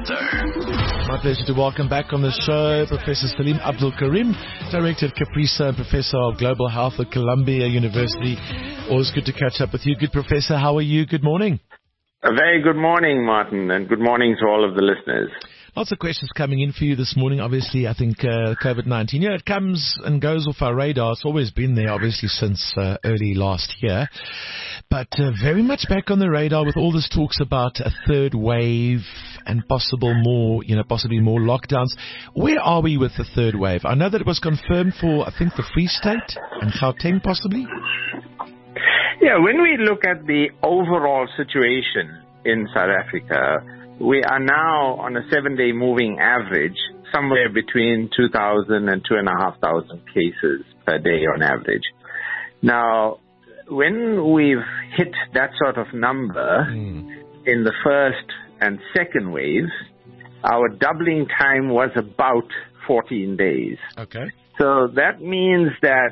Center. My pleasure to welcome back on the show Professor Salim Abdul Karim, Director at CAPRISA and Professor of Global Health at Columbia University. Always good to catch up with you. Good Professor, how are you? Good morning. A very good morning, Martin, and good morning to all of the listeners. Lots of questions coming in for you this morning. Obviously, I think COVID-19, it comes and goes off our radar. It's always been there, obviously, since early last year. But very much back on the radar with all this talks about a third wave and possibly more lockdowns. Where are we with the third wave? I know that it was confirmed for, I think, the Free State and Gauteng, possibly. Yeah, when we look at the overall situation in South Africa, we are now on a 7-day moving average, somewhere between 2,000 and 2,500 cases per day on average. Now, when we've hit that sort of number in the first and second waves, our doubling time was about 14 days. Okay. So that means that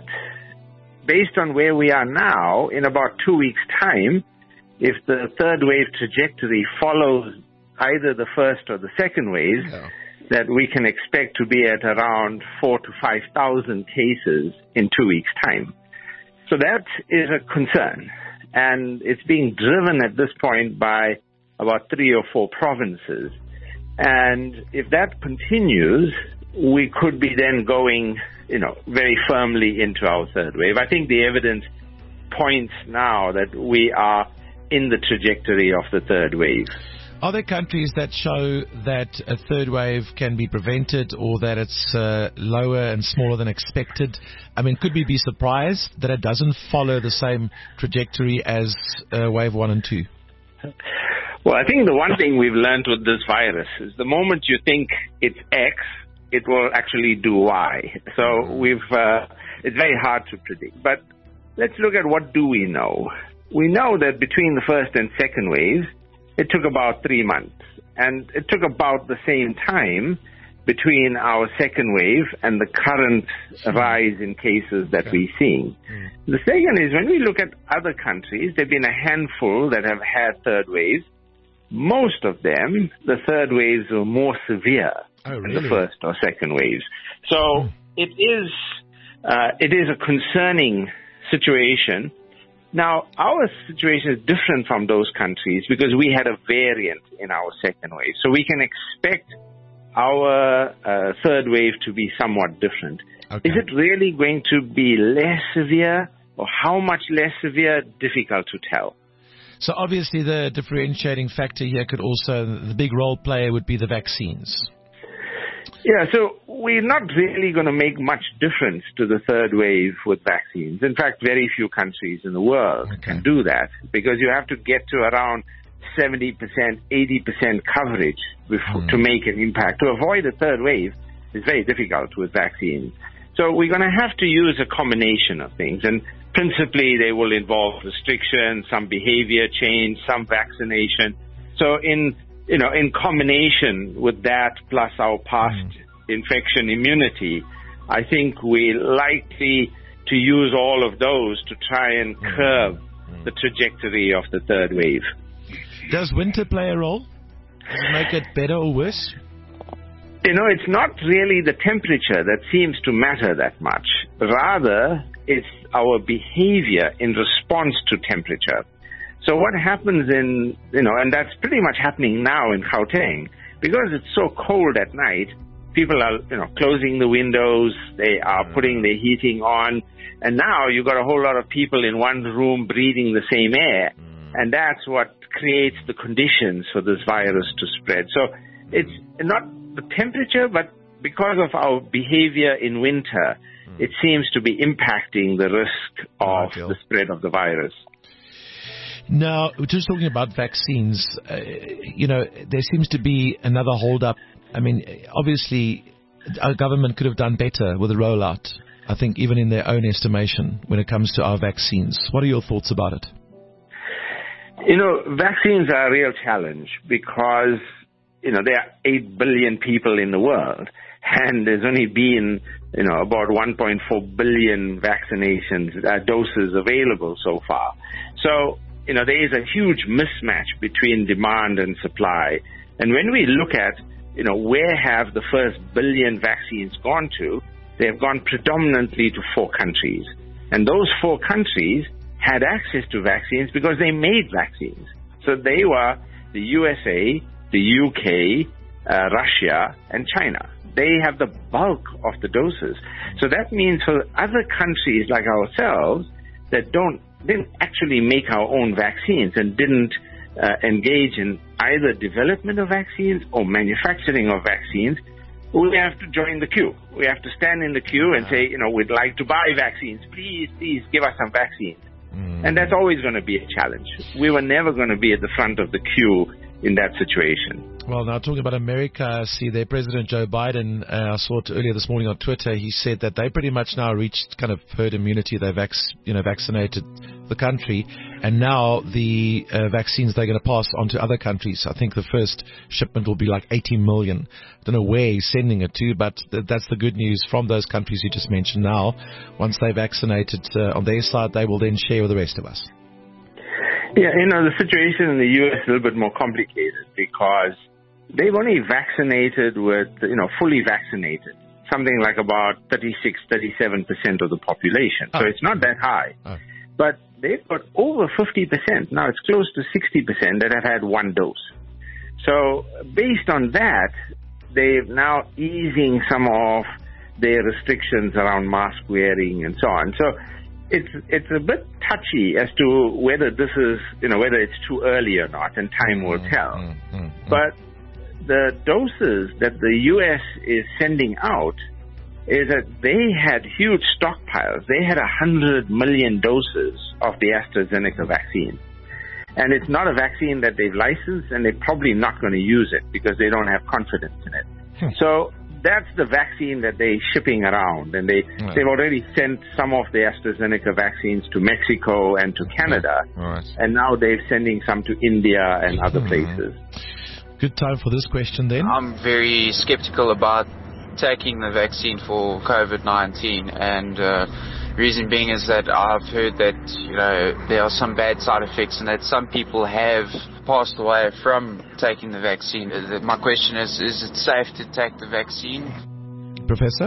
based on where we are now, in about 2 weeks' time, if the third wave trajectory follows either the first or the second wave, that we can expect to be at around 4,000 to 5,000 cases in 2 weeks' time. So that is a concern, and it's being driven at this point by about 3 or 4 provinces. And if that continues, we could be then going, very firmly into our third wave. I think the evidence points now that we are in the trajectory of the third wave. Are there countries that show that a third wave can be prevented or that it's lower and smaller than expected? I mean, could we be surprised that it doesn't follow the same trajectory as wave 1 and 2? Well, I think the one thing we've learned with this virus is the moment you think it's X, it will actually do Y. So it's very hard to predict. But let's look at what do we know. We know that between the first and second waves, it took about 3 months. And it took about the same time between our second wave and the current rise in cases that we're seeing. The second is when we look at other countries, there have been a handful that have had third waves. Most of them, the third waves were more severe than the first or second waves. So it is a concerning situation. Now, our situation is different from those countries because we had a variant in our second wave. So we can expect our third wave to be somewhat different. Okay. Is it really going to be less severe or how much less severe? Difficult to tell. So obviously the differentiating factor here could also, the big role player would be the vaccines. Yeah, so we're not really going to make much difference to the third wave with vaccines. In fact, very few countries in the world can do that because you have to get to around 70%, 80% coverage to make an impact. To avoid a third wave is very difficult with vaccines. So we're going to have to use a combination of things. And principally, they will involve restrictions, some behavior change, some vaccination. So in combination with that plus our past infection immunity, I think we're likely to use all of those to try and curb the trajectory of the third wave. Does winter play a role? Does it make it better or worse? It's not really the temperature that seems to matter that much. Rather, it's our behavior in response to temperature. So what happens and that's pretty much happening now in Gauteng, because it's so cold at night, people are, closing the windows, they are putting the heating on, and now you've got a whole lot of people in one room breathing the same air, and that's what creates the conditions for this virus to spread. So it's not the temperature, but because of our behavior in winter, it seems to be impacting the risk of the spread of the virus. Now, just talking about vaccines, there seems to be another hold-up. I mean, obviously, our government could have done better with the rollout, I think, even in their own estimation, when it comes to our vaccines. What are your thoughts about it? Vaccines are a real challenge because, there are 8 billion people in the world, and there's only been, about 1.4 billion vaccinations, doses available so far. So, there is a huge mismatch between demand and supply. And when we look at, where have the first billion vaccines gone to, they have gone predominantly to 4 countries. And those 4 countries had access to vaccines because they made vaccines. So they were the USA, the UK, Russia, and China. They have the bulk of the doses. So that means for other countries like ourselves that didn't actually make our own vaccines and didn't engage in either development of vaccines or manufacturing of vaccines, we have to join the queue. We have to stand in the queue and say, we'd like to buy vaccines. Please give us some vaccines. And that's always going to be a challenge. We were never going to be at the front of the queue in that situation. Well, now talking about America, I see their President Joe Biden, I saw it earlier this morning on Twitter, he said that they pretty much now reached kind of herd immunity. They vaccinated the country, and now the vaccines they're going to pass on to other countries. I think the first shipment will be like 80 million. I don't know where he's sending it to, but that's the good news from those countries you just mentioned now. Once they're vaccinated on their side, they will then share with the rest of us. Yeah, the situation in the U.S. is a little bit more complicated because they've only vaccinated with, fully vaccinated, something like about 36-37% of the population. So it's not that high. But they've got over 50%. Now it's close to 60% that have had 1 dose. So based on that, they're now easing some of their restrictions around mask wearing and so on. So it's a bit touchy as to whether this is, whether it's too early or not, and time will tell. But the doses that the U.S. is sending out is that they had huge stockpiles. They had 100 million doses of the AstraZeneca vaccine. And it's not a vaccine that they've licensed, and they're probably not going to use it because they don't have confidence in it. So that's the vaccine that they're shipping around. And they've already sent some of the AstraZeneca vaccines to Mexico and to Canada. And now they're sending some to India and other places. Good time for this question then. I'm very skeptical about taking the vaccine for COVID-19, and reason being is that I've heard that there are some bad side effects and that some people have passed away from taking the vaccine. My question is it safe to take the vaccine? Professor?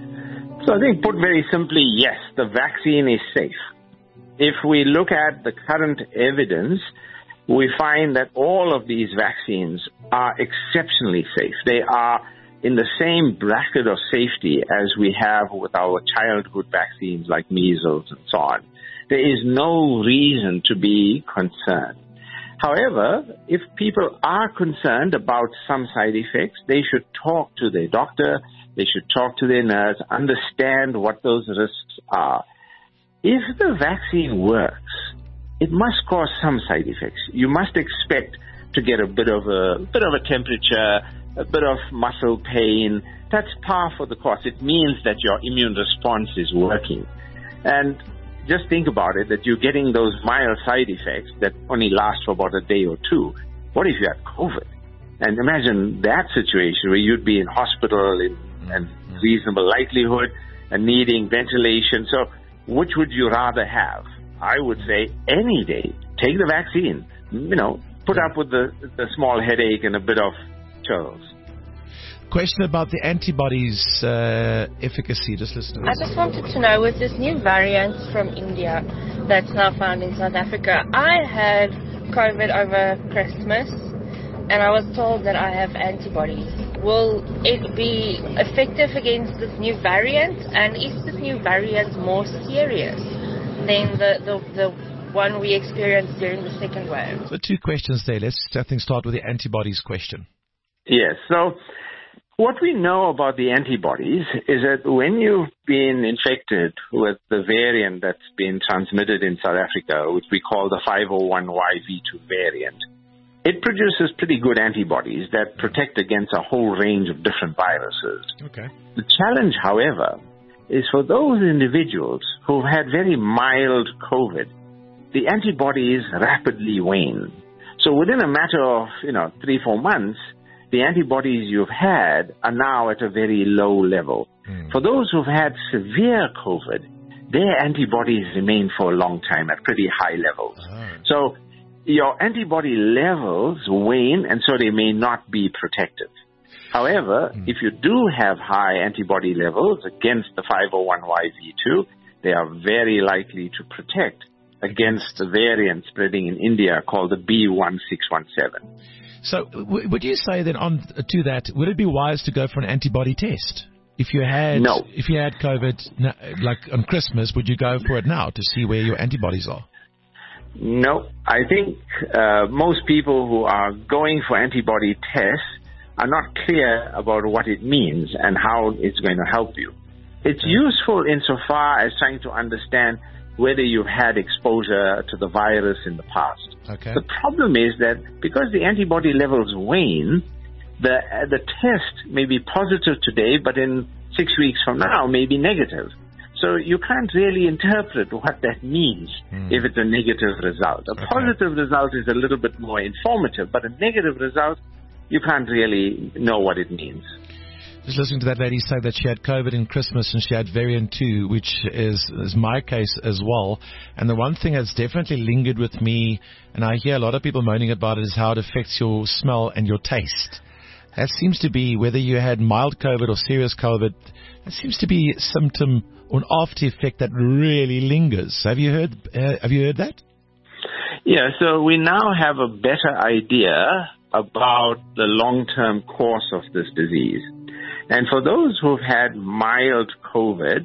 So I think put very simply, yes, the vaccine is safe. If we look at the current evidence, we find that all of these vaccines are exceptionally safe. They are in the same bracket of safety as we have with our childhood vaccines like measles and so on. There is no reason to be concerned. However, if people are concerned about some side effects, they should talk to their doctor, they should talk to their nurse, understand what those risks are. If the vaccine works, it must cause some side effects. You must expect to get a bit of a temperature, a bit of muscle pain. That's par for the course. It means that your immune response is working. And just think about it, that you're getting those mild side effects that only last for about a day or 2. What if you had COVID? And imagine that situation where you'd be in hospital and reasonable likelihood and needing ventilation. So which would you rather have? I would say any day, take the vaccine. Put up with the small headache and a bit of chills. Question about the antibodies efficacy. Just listen. I just wanted to know, with this new variant from India that's now found in South Africa, I had COVID over Christmas, and I was told that I have antibodies. Will it be effective against this new variant? And is this new variant more serious than the one we experienced during the second wave? So 2 questions there. Let's, I think, start with the antibodies question. Yes. So what we know about the antibodies is that when you've been infected with the variant that's been transmitted in South Africa, which we call the 501YV2 variant, it produces pretty good antibodies that protect against a whole range of different viruses. Okay. The challenge, however, is for those individuals who've had very mild COVID, the antibodies rapidly wane. So within a matter of, 3-4 months, the antibodies you've had are now at a very low level. For those who've had severe COVID, their antibodies remain for a long time at pretty high levels. So, your antibody levels wane, and so they may not be protective. However, if you do have high antibody levels against the 501YV2, they are very likely to protect against the variant spreading in India called the B1617. So would you say that to that, would it be wise to go for an antibody test? If you had COVID like on Christmas, would you go for it now to see where your antibodies are? No, I think most people who are going for antibody tests are not clear about what it means and how it's going to help you. It's useful insofar as trying to understand whether you've had exposure to the virus in the past. Okay. The problem is that because the antibody levels wane, the test may be positive today, but in 6 weeks from now may be negative. So you can't really interpret what that means if it's a negative result. A positive result is a little bit more informative, but a negative result, you can't really know what it means. Just listening to that lady say that she had COVID in Christmas and she had variant 2, which is my case as well. And the one thing that's definitely lingered with me, and I hear a lot of people moaning about it, is how it affects your smell and your taste. That seems to be, whether you had mild COVID or serious COVID, that seems to be a symptom or an after effect that really lingers. Have you heard that? Yeah, so we now have a better idea about the long-term course of this disease. And for those who've had mild COVID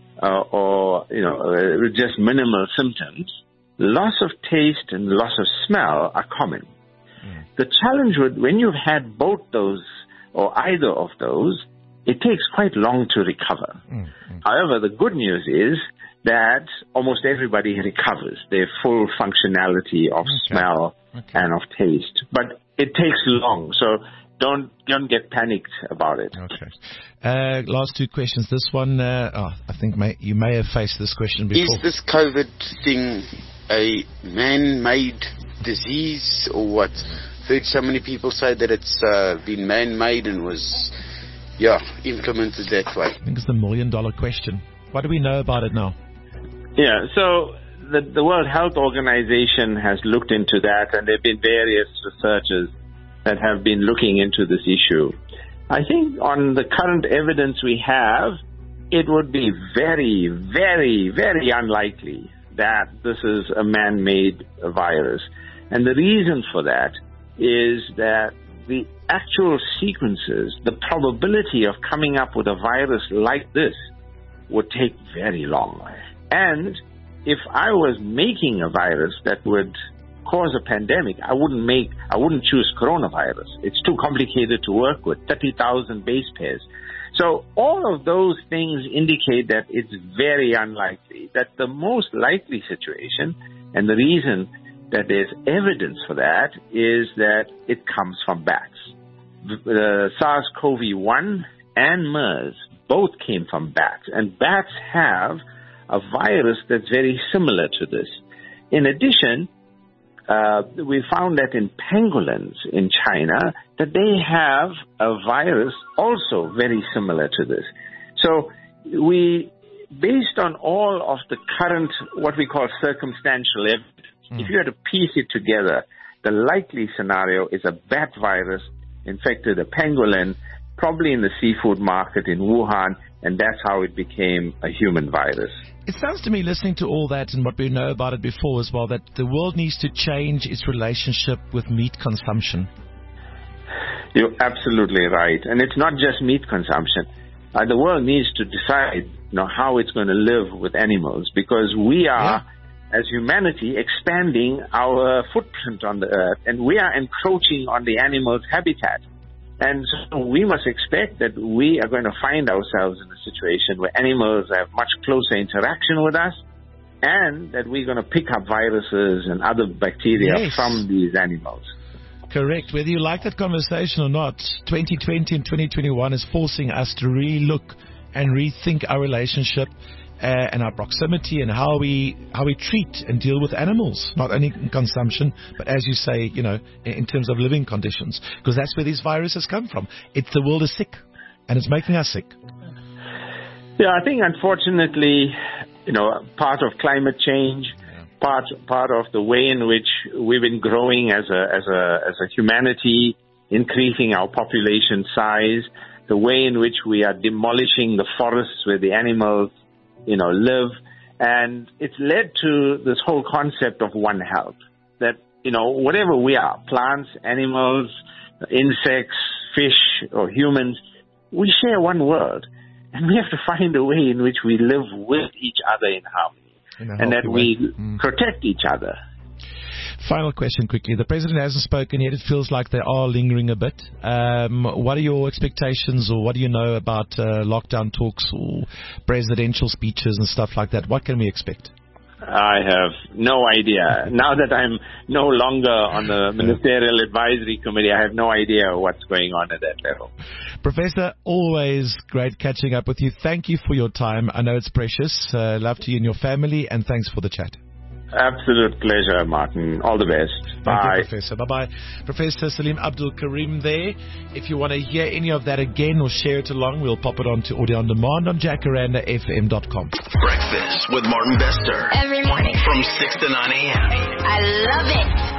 or just minimal symptoms, loss of taste and loss of smell are common. The challenge when you've had both those or either of those, it takes quite long to recover. However, the good news is that almost everybody recovers their full functionality of smell and of taste. But it takes long, so don't get panicked about it. Okay. Last two questions. This one, I think you may have faced this question before. Is this COVID thing a man-made disease or what? I've heard so many people say that it's been man-made and was, implemented that way. I think it's the $1 million question. What do we know about it now? Yeah, so the World Health Organization has looked into that, and there have been various researchers that have been looking into this issue. I think on the current evidence we have, it would be very, very, very unlikely that this is a man-made virus. And the reason for that is that the actual sequences, the probability of coming up with a virus like this would take very long. And if I was making a virus that would cause a pandemic, I wouldn't choose coronavirus. It's too complicated to work with, 30,000 base pairs. So all of those things indicate that it's very unlikely, that the most likely situation, and the reason that there's evidence for that, is that it comes from bats. The SARS-CoV-1 and MERS both came from bats, and bats have a virus that's very similar to this. In addition, we found that in pangolins in China, that they have a virus also very similar to this. So based on all of the current, what we call circumstantial evidence, if you had to piece it together, the likely scenario is a bat virus infected a pangolin, probably in the seafood market in Wuhan, and that's how it became a human virus. It sounds to me, listening to all that and what we know about it before as well, that the world needs to change its relationship with meat consumption. You're absolutely right. And it's not just meat consumption. The world needs to decide how it's going to live with animals, because we are, as humanity, expanding our footprint on the earth, and we are encroaching on the animal's habitat. And so we must expect that we are going to find ourselves in a situation where animals have much closer interaction with us, and that we're going to pick up viruses and other bacteria from these animals. Correct. Whether you like that conversation or not, 2020 and 2021 is forcing us to really look and rethink our relationship and our proximity and how we treat and deal with animals, not only in consumption, but as you say, in terms of living conditions, because that's where these viruses come from. The world is sick, and it's making us sick. Yeah, I think unfortunately, part of climate change, part of the way in which we've been growing as a humanity, increasing our population size, the way in which we are demolishing the forests where the animals, live. And it's led to this whole concept of One Health, that, whatever we are, plants, animals, insects, fish, or humans, we share one world. And we have to find a way in which we live with each other in harmony, and that we protect each other. Final question quickly. The President hasn't spoken yet. It feels like they are lingering a bit. What are your expectations, or what do you know about lockdown talks or presidential speeches and stuff like that? What can we expect? I have no idea. Now that I'm no longer on the Ministerial Advisory Committee, I have no idea what's going on at that level. Professor, always great catching up with you. Thank you for your time. I know it's precious. Love to you and your family, and thanks for the chat. Absolute pleasure, Martin. All the best. Bye. Thank you, Professor. Bye-bye. Professor Salim Abdul Karim there. If you want to hear any of that again or share it along, we'll pop it on to Audio On Demand on jacarandafm.com. Breakfast with Martin Bester. Every morning. From 6 to 9 a.m. I love it.